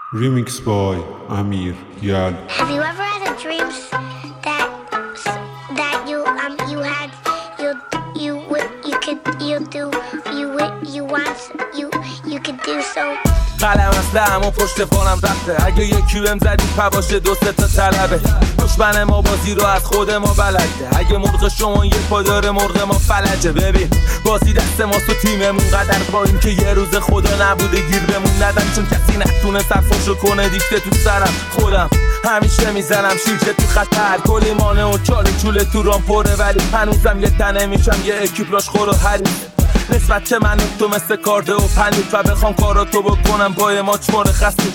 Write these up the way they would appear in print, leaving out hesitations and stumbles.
Remix by Amir Yal. Have you ever had a dream that you had you could do so? قلم از لحم و پشت پانم رفته. اگه یکی بهم زدی پاشه دو سه تا طلبه. دشمن ما بازی رو از خود ما بلده. اگه مرغ شما یک پا داره مرغ ما فلجه. ببین بازی دست ماست و تیممون قدر پایین که یه روز خدا نبوده گیر بمون ندن، چون کسی نتونه صرفشو کنه دیکته تو سرم. خودم همیشه میزنم شیشه تو خطر، کلی مانه و چاله چوله تو رام پره، ولی هنوزم یه تنه میشم یه اکیپلاش خور و حریف. نسبت که من تو مثل کارده و پنیک و بخوام کاراتو بکنم با ماچمار خستی.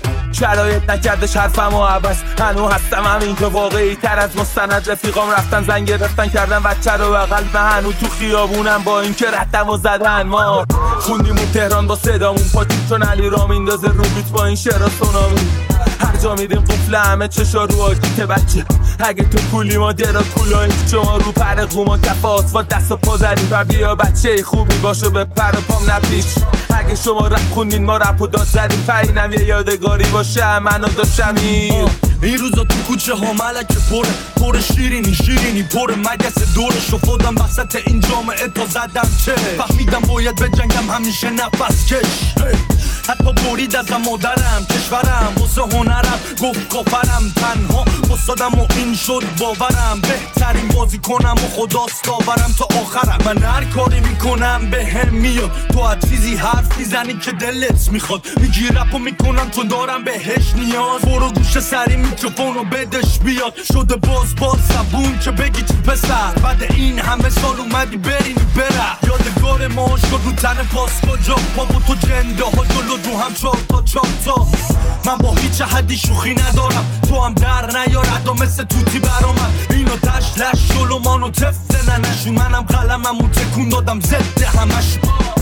شرایط نکردش حرفم و عوض، هنو هستم همین که واقعی تر از مستند. رفیقام رفتن زنگ گرفتن کردن بچه رو بغل، و هنو تو خیابونم با این که ردم و زدن. ما خوندیمون تهران با صدامون، پاتیم چون علی را میندازه رو بیت با این شعرها سونامی. هر جا میدیم قفل همه چشا رو آگیت بچه. اگه تو کولی ما درا کولاییم، شما رو پر قوما کف آسفالت دست و پا زدیم. و بیا بچه خوبی باشه به پر پام نپیش. اگه شما رپ خوندین ما رپ و داد زدیم، پرینم یه یادگاری باشه من و داشتمین. این روزا تو کوچه ها ملک پر شیرینی پر مگس دور شفادم وسط این جامعه تا زدم چه فهمیدم باید به جنگم همیشه نفس کش. حتی برید ازم مادرم کشورم واسه هنرم گفت کافرم، تنها استادم و این شد باورم. بهترین بازی کنم و خداست داورم تا آخرم. من هر کاری میکنم به هم میاد، تو هر چیزی حرف میزنی که دلت میخواد. میگی رپ و میکنم چون دارم بهش نیاز. برو گوش سری میکروفون رو بدش بیاد. شده باز زبون که بگی چی پسر، بعد این همه سال اومدی برینی بره. یادگار ما شد رو تن پاس کجا پا و تو جنده ها جلو رو هم چار تا. من با هیچ حدی شوخی ندارم، تو هم در نیار ادا مثل توتی برامن. اینو دشت لش جلومانو تفته ننشون، منم قلممو تکون دادم زده همش.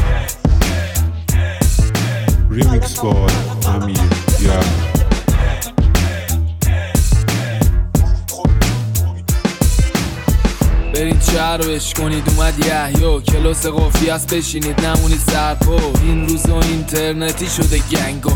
Remix by Amir Yal. برید شهر رو عشق کنید، اومد یحیی کلاس قافیه است بشینید نمونید سرپا. این روزا اینترنتی شده گنگ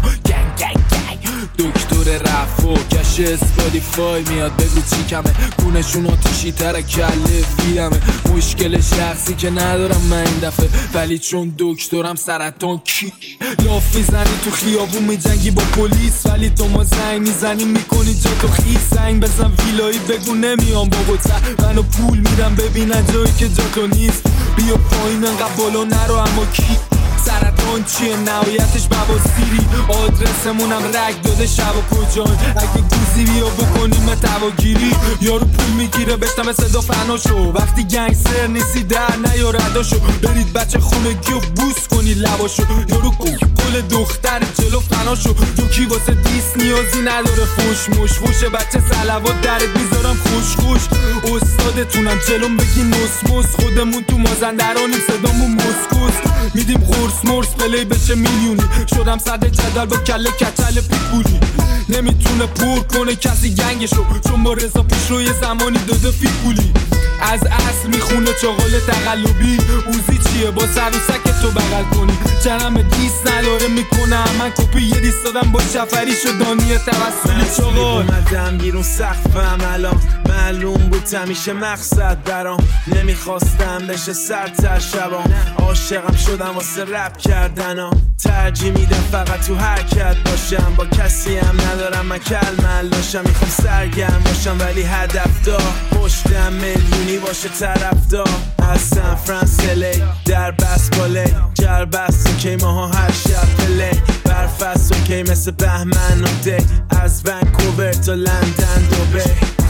دکتر رفو کش اسپاتیفای میاد بگو چی کمه. گونشون آتیشی تره کله ویرمه. مشکل شخصی که ندارم من این دفعه، ولی چون دکترم سرطان کی لاف میزنی تو خیابون میجنگی با پلیس، ولی تو ما زنگ میزنی میکنی جا تو خیس. زنگ بزن ویلایی بگو نمیام بابا تر، منو پول میدم ببینن جایی که جا تو نیست. بیا پایین انقدر بالا نرو اما کی سرطان چیه نهایتش بواسیری. آدرسمونم رگ داده شب و کجان، اگه گوزی بیا بکنیم تواگیری. یارو پول میگیره بشتم صدا فناشو، وقتی گنگستر نیستی در نیار رداشو. برید بچه خونگی و بوس کنی لباشو. یارو گل دختر جلو فناشو، دوکی واسه دیس نیازی نداره فوش فوش بچه سلوات درت میذارم خوش. استادتونم جلوم بگی نسموس، خودمون تو مازندرانیم صدامون مسکوس. میدیم مرس پلی بشه میلیونی، شدم صد جدل با کله کچل پیپولی. نمیتونه پر کنه کسی گنگشو، چون با رضا پیش رو یه زمانی داده فیپولی. از اصل میخونه چاقال تقلبی، اوزی چیه با سر و سک تو بغل کنی. جنم دیست نداره میکنه من کپی یه دیست دادم با شفری شدانی توسلی چاقال. اومدم بیرون سقفم الان معلوم بود همیشه مقصد برام. نمیخواستم بشه سرتر شبام، عاشقم شدم واسه رپ کردن. ترجیح میدم فقط تو حرکت باشم، با کسی هم ندارم من کلمل داشتم. میخوام سرگرم باشم ولی هدف دار، پشتم میلیونی باشه طرفدار. از سان فرانسیسکو در بس بالی جربست اوکی ماها هر شب پلی. برفست اوکی مثل بهمن و دی، از ونکوور تا لندن دوبی.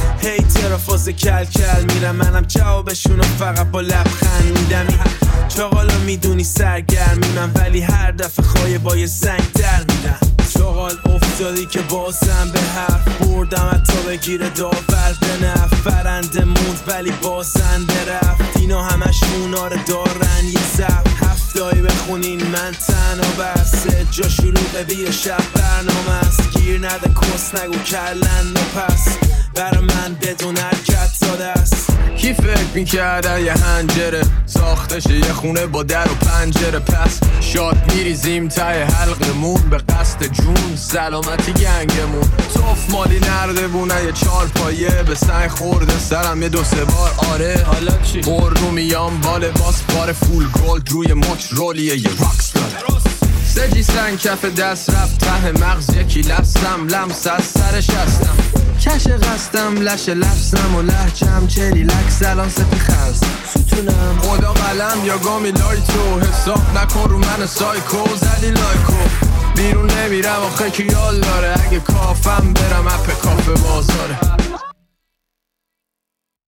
هیتر فاز کل میرم، منم جوابشونو فقط با لبخند میدم. چاقالا میدونی سرگرمی من، ولی هر دفعه خایبای زنگ در میدم. چاقال افتادی که بازم به حرف بردم، حتی بگیره داور به نفت. فرنده موند ولی بازنده رفت، اینا همشون آره دارن یه زب. هفتایی بخونین من تنها بسته، جا شروع بیر شب برنامه است. گیر نده کس نگو کلن و پس، برا من بدون حرکت داده است. کی فکر میکرد یه هنجره ساختشه یه خونه با در و پنجره پس شاد میریزیم تای حلقمون به قصد جون سلامتی گنگمون توف مالی نرده بونه یه 4 پایه به سنگ خورده سرم یه 2-3 بار آره حالا چی؟ رو میام با لباس بار فول گولد روی مچ رولیه یه راکس داره سجی سنگ کف دست رفت ته مغز یکی لفظم لمس از سرش هستم کش قصدم لش لفظم و لحجم چه ریلکس الان سپی خست ستونم خدا قلم یا گامی لایتو حساب نکن رو من سایکو زدی لایکو بیرون نمیرم آخه که یال داره اگه کافم برم اپ کافه بازاره